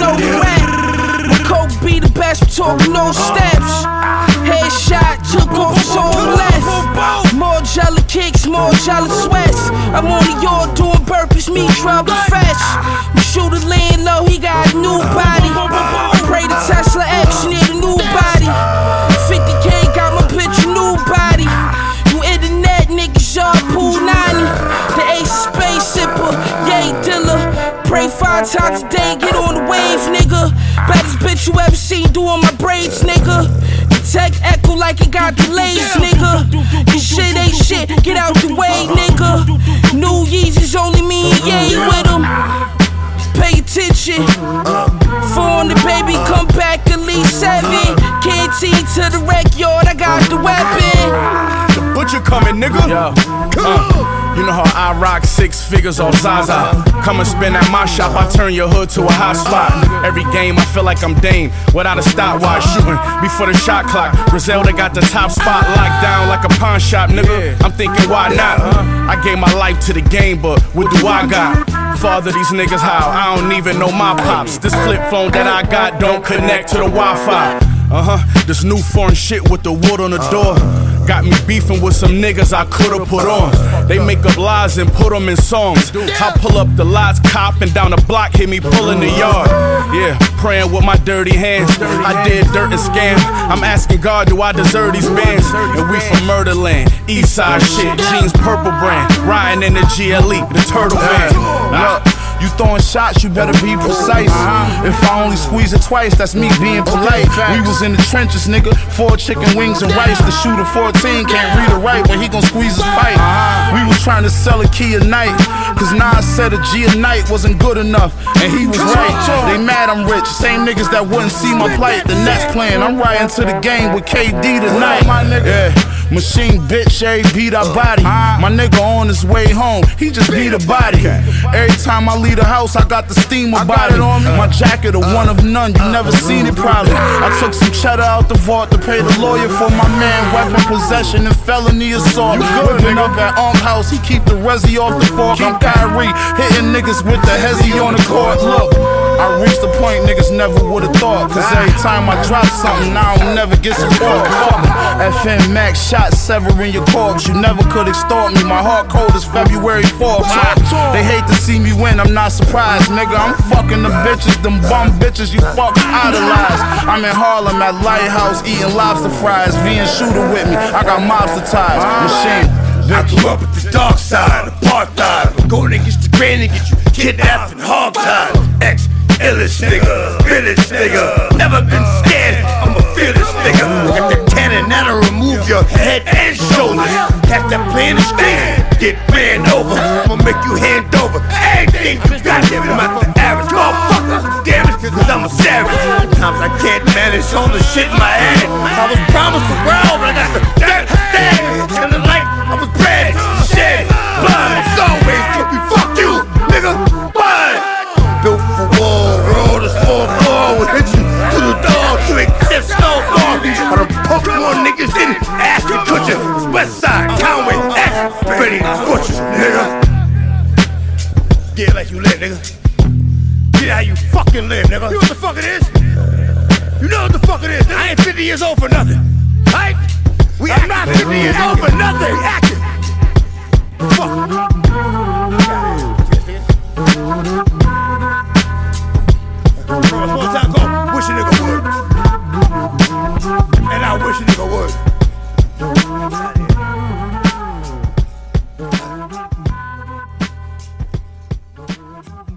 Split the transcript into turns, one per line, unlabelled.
know the rap. My coke be the best, talking no steps. Headshot, took off, so left. More jelly kicks, more jelly sweats. I'm on the yard doing burpees, me trouble fetch. We shoot a land low, he got a new body. Pray to Tesla X, need a new body. 50K got my bitch a new body. You internet niggas, y'all pool 90. The ace space sipper, yay dealer. Pray 5 times a day, get on the wave, nigga. Baddest bitch you ever seen doing my braids, nigga. The tech echo like it got delays, nigga. This shit ain't shit, get out the way, nigga. New Yeezys only me and Ye with them. Pay attention. 400 baby, come back at least 7. Canteen to the rec yard, I got the weapon.
The butcher coming, nigga. You know how I rock 6 figures off Zaza. Come and spin at my shop, I turn your hood to a hot spot. Every game I feel like I'm Dame, without a stopwatch. Shooting before the shot clock. Griselda got the top spot locked down like a pawn shop, nigga. I'm thinking why not? I gave my life to the game, but what do I got? Father these niggas how? I don't even know my pops. This flip phone that I got don't connect to the Wi-Fi. This new foreign shit with the wood on the door got me beefing with some niggas I could've put on. They make up lies and put them in songs. I pull up the lies, copping down the block, hit me pulling the yard. Yeah, praying with my dirty hands. I did dirt and scam. I'm asking God, do I deserve these bands? And we from Murderland, East Side shit, jeans purple brand, riding in the GLE, the turtle van.
You throwing shots, you better be precise. If I only squeeze it twice, that's me being polite. We was in the trenches, nigga. 4 chicken wings and rice. The shooter 14 can't read or write, but he gon' squeeze his pipe. We was trying to sell a key a night, cause Nas said a G a night wasn't good enough, and he was right. They mad I'm rich, same niggas that wouldn't see my plight. The Nets playing, I'm riding to the game with KD tonight. Yeah. Machine bitch, every beat I body. My nigga on his way home, he just beat a body. Every time I leave the house, I got the steam about it. My jacket a one of none, you never seen it probably. I took some cheddar out the vault to pay the lawyer for my man. Weapon possession and felony assault. Whipping up at house, he keep the resi off the fork. I'm Kyrie, hitting niggas with the hezzy on the court. Look, I reached the point niggas never would've thought, cause every time I drop something, I don't never get support. FN Max shot severing your corpse. You never could extort me. My heart cold is February 4th. They hate to see me win, I'm not surprised, nigga. I'm fucking the bitches, them bum bitches you fuck idolize. I'm in Harlem at Lighthouse eating lobster fries. V and Shooter with me, I got mobster ties. Machine.
I grew up at the dark side, apartheid. I'm going against the grain and get you kidnapped and hog-tied. Ex-illest nigga, village nigga. Never been scared, I'm a fearless nigga. Got the cannon that'll remove your head and shoulders. Catch that play in the street, get ran over. I'ma make you hand over everything you got. I'm not the average motherfucker, damn it, cause I'm a savage. Sometimes I can't manage all the shit in my head. I was promised the world, but I got the dirt instead. And the life I was bred, shed, blood. It's always gonna be fuck you, nigga, blood. Built for war, roll this 4-4 will hit you to the door to exist no more. I done poked more niggas than Ashton Kutcher, Westside, Conway, X, Freddie Butchers, nigga. Get like you live, nigga. Get how you fucking live, nigga. You know what the fuck it is? You know what the fuck it is, nigga. I ain't 50 years old for nothing, right? I'm not 50 years old for nothing. We acting. Fuck. One time go, wish a nigga would. And I wish a nigga would.